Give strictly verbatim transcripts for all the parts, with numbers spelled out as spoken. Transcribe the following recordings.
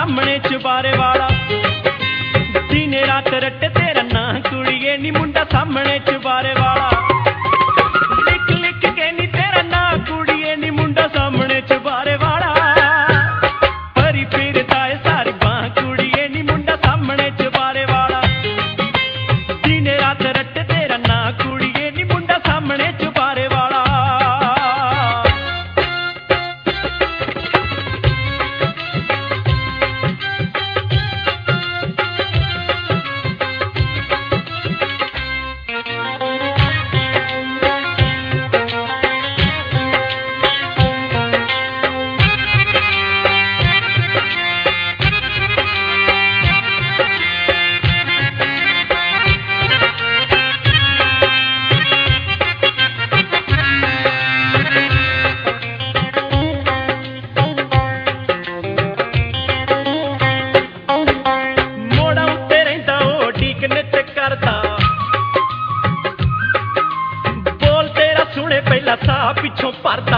सामने चुबारे वाला। दिन रात रट तेरा ना कुड़िए नी मुंडा सामने चुबारे वाला। लिख लिख के नी तेरा ना कुड़िए नी मुंडा सामने चुबारे वाला। परी फिरदा है सारी बां कुड़िए नी मुंडा सामने चुबारे वाला। दिन रात रट तेरा ना कुड़िए नी मुंडा सामने चुबारे वाला। बोल तेरा सुने पहला सा पिछों परदा।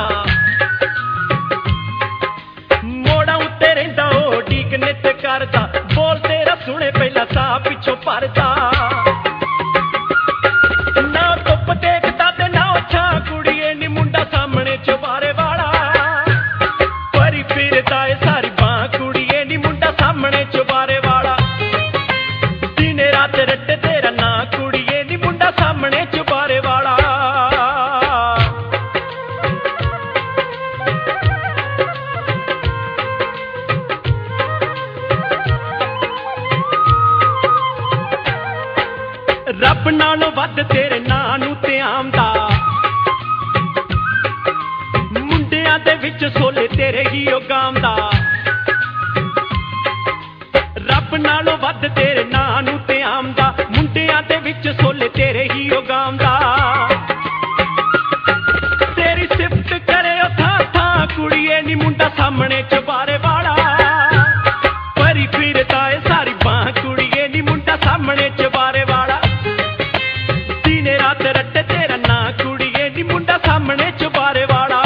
मोड़ा उत्ते रहिंदा ओ डीक नित करदा। बोल तेरा सुने पहला सा पिछों परदा। ना धुप देखदा ते ना छां कुड़िए नी मुंडा सामने चुबारे वाला। परी फिरदा है सारी बां कुड़िए नी मुंडा सामने चुबारे वाला। दिन रात रट तेरा ना कुड़िए नी मुंडा सामने चुबारे वाला। रब नालों वध तेरे नां नूं ते आंदा। मुंडियां दे विच सोले तेरे ही ओ गांदा। रब नालों वध तेरे नां नूं ते आंदा। मुंडियां दे विच सोले तेरे ही ओ गांदा। तेरी सिफत करे ओ थां थां कुड़िए नी मुंडा सामने चुबारे वाला। परी फिरदा है सारी बां कुड़िए नी मुंडा सामने चुबारे वाला। दिन रात रट तेरा ना कुड़िए नी मुंडा सामने चुबारे वाला।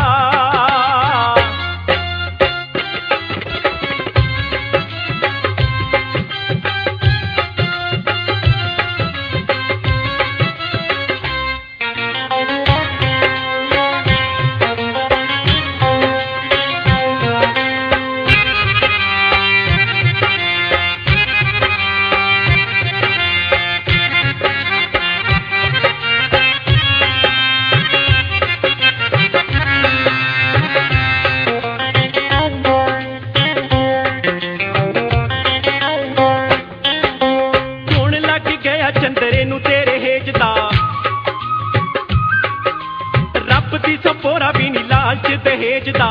चंदरे नू तेरे हेजदा। रब दी सपोरा भी नी लालच दहेजदा।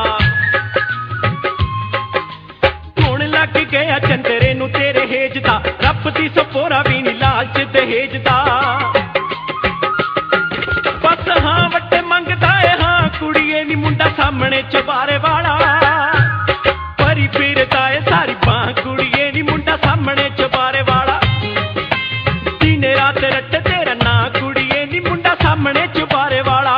हुण लग गया चंदरे नू तेरे हेजदा। रब दी सपोरा भी नी लालच दहेजदा। बस हाँ वट्टे मंगदा है हाँ कुड़िए नी मुंडा सामने चुबारे वाला। परी फिरदा है सारी बां कुड़िए नी मुंडा सामने चुबारे वाला। दिन रात रट तेरा ना कुड़िए नी मुंडा सामने चुबारे वाला।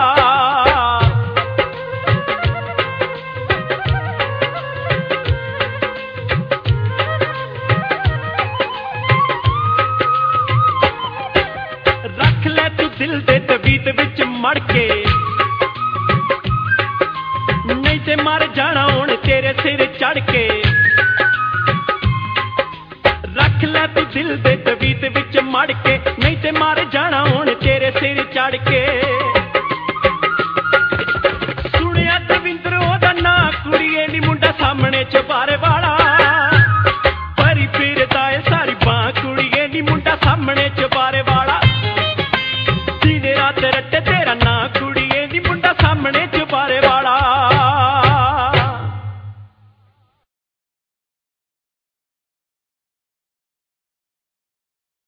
रख ले तू दिल दे तवीत विच मड़ के। नहीं ते मर जाना हुण तेरे सिर चढ़ के। रख ले तू दिल दे तवीत विच मड़ के। नहीं ते मार जाना हुण तेरे सिर चढ़ के। सुनिया दविंद्र ओदा ना कुड़िए नी मुंडा सामने चुबारे वाला। परी फिरदा है सारी बां कुड़िए नी मुंडा सामने चुबारे